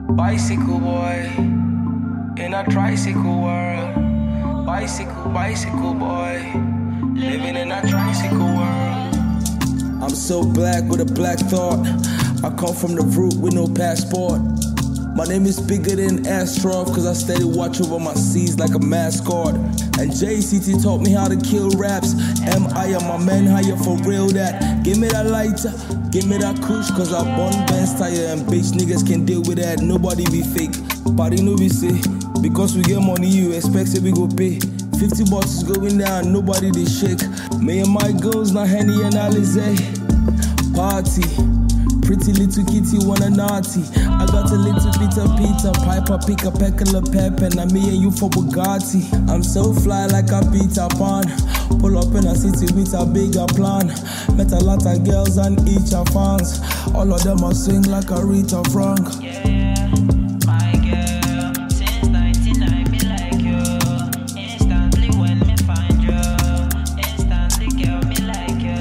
Bicycle boy in a tricycle world. Bicycle boy living in a tricycle world. I'm so black with a black thought. I come from the root with no passport. My name is bigger than Astrov, cause I steady watch over my C's like a mascot. And JCT taught me how to kill raps. M.I. am my man, how you for real that? Give me that lighter, give me that kush, cause I born Benz tire and bitch niggas can deal with that. Nobody be fake, party no be say. Because we get money, you expect that we go pay. 50 bucks is going down, nobody they shake. Me and my girls, not Henny and Alizé. Party. Pretty little kitty wanna naughty. I got a little bit of Peter Piper, pick a peckle of pep, and I'm me and you for Bugatti. I'm so fly like a Peter Pan. Pull up in a city with a bigger plan. Met a lot of girls and each are fans. All of them are swing like a Rita Frank. Yeah, my girl, since 99 me like you. Instantly when me find you, instantly girl me like you.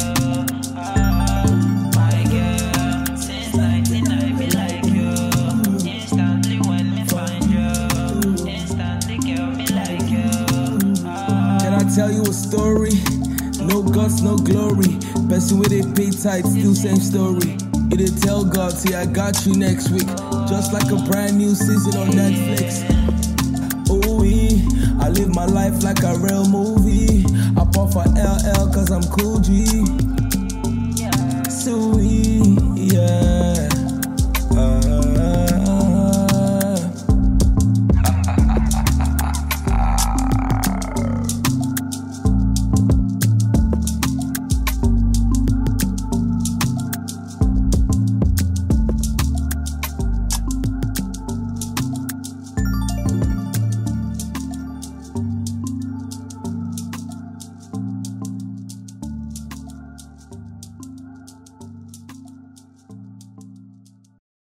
My girl, since 99 me like you. Instantly when me find you, instantly girl me like you. Can I tell you a story? No guts, no glory. Person with a pay tight, still same story. It'll tell God, see I got you next week. Just like a brand new season on Netflix. Oh, I live my life like a real movie. I pop for LL cause I'm cool G. So